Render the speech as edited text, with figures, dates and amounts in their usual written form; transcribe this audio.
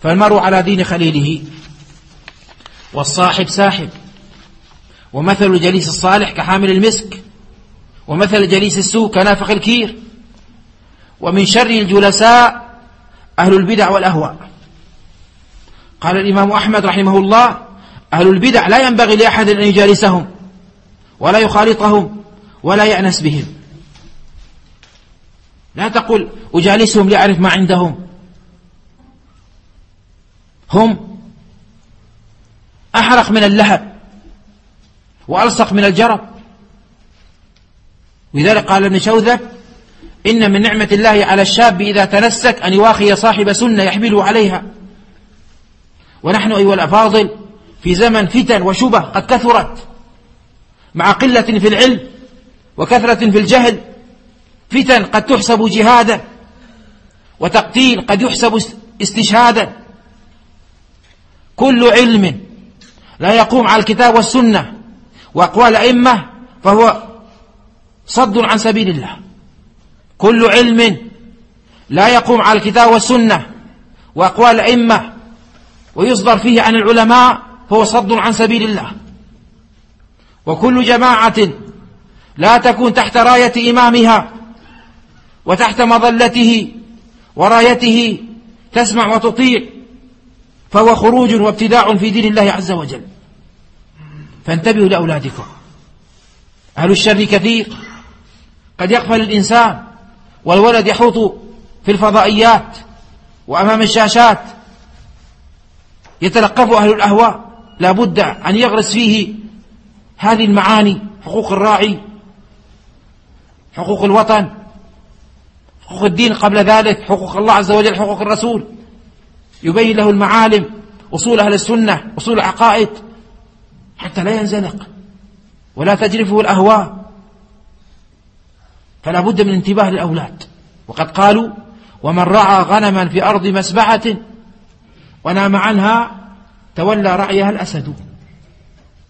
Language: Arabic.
فالمرء على دين خليله، والصاحب ساحب. ومثل الجليس الصالح كحامل المسك، ومثل الجليس السوء كنافخ الكير. ومن شر الجلساء أهل البدع والأهواء. قال الإمام أحمد رحمه الله: أهل البدع لا ينبغي لأحد أن يجالسهم ولا يخالطهم ولا يأنس بهم. لا تقل أجالسهم لأعرف ما عندهم، هم أحرق من اللهب وألصق من الجرب. ولذلك قال ابن شوذب: إن من نعمة الله على الشاب إذا تنسك أن يواخي صاحب سنة يحمله عليها. ونحن أيها الأفاضل في زمن فتن وشبه قد كثرت، مع قلة في العلم وكثرة في الجهل. فتن قد تحسب جهادا، وتقتيل قد يحسب استشهادا. كل علم لا يقوم على الكتاب والسنة وأقوال الأئمة فهو صد عن سبيل الله. كل علم لا يقوم على الكتاب والسنة وأقوال الأئمة ويصدر فيه عن العلماء فهو صد عن سبيل الله. وكل جماعة لا تكون تحت راية إمامها وتحت مظلته ورايته تسمع وتطيع فهو خروج وابتداع في دين الله عز وجل. فانتبهوا لأولادكم. أهل الشر كثير، قد يغفل الإنسان والولد يحوط في الفضائيات وأمام الشاشات يتلقف أهل الأهواء. لا بد أن يغرس فيه هذه المعاني: حقوق الراعي، حقوق الوطن، حقوق الدين، قبل ذلك حقوق الله عز وجل، حقوق الرسول. يبين له المعالم، أصول أهل السنة، أصول العقائد، حتى لا ينزلق ولا تجرفه الأهواء. فلا بد من انتباه للأولاد. وقد قالوا: ومن رعى غنما في أرض مسبعة ونام عنها تولى رعيها الأسد.